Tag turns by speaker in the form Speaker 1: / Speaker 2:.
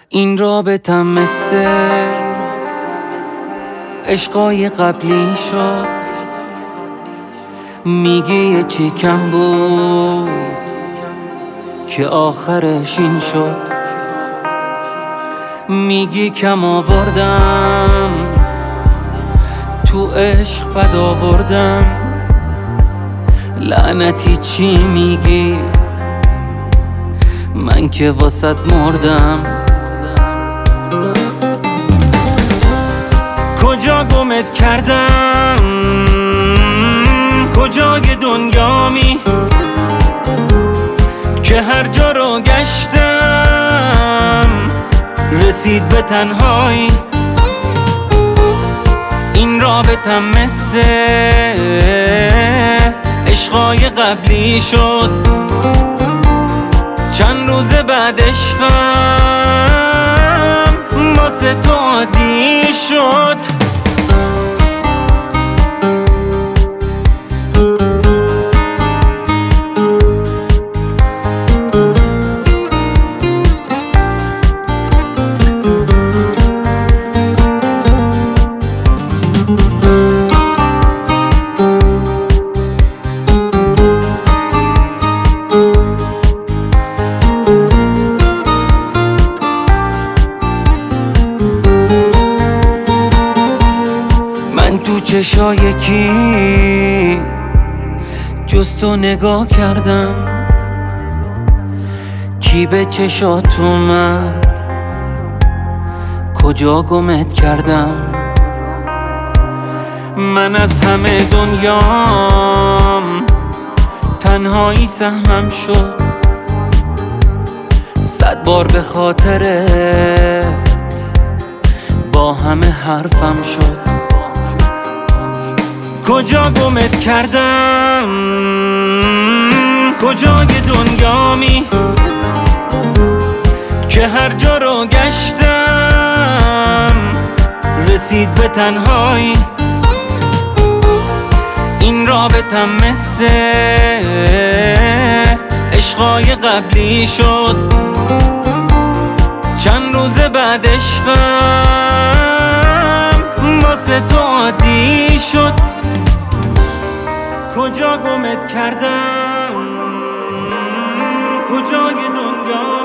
Speaker 1: این رابطم مثل عشقای قبلی شد. میگی یه چی کم بود که آخرش این شد. میگی کم آوردم تو عشق بد آوردم. لعنتی چی میگی؟ من که واسط مردم. کجا گمت کردم؟ کجای دنیامی که هر جا رو گشتم رسید به تنهایی. این رابطم مثل عشقای قبلی شد. چند روز بعد عشقم واسه تو عادی شد. من تو چشای کی جز تو نگاه کردم؟ کی به چشات اومد؟ کجا گمت کردم؟ من از همه دنیام تنهایی سهمم شد. 100 بار به خاطرت با همه حرفم شد. کجا گمت کردم؟ کجای دنیامی که هر جا رو گشتم رسید به تنهایی. این رابطم مثل عشقای قبلی شد. چند روز بعد عشقم واسه تو عادی شد. کجا گمت کردم؟ کجای دنیا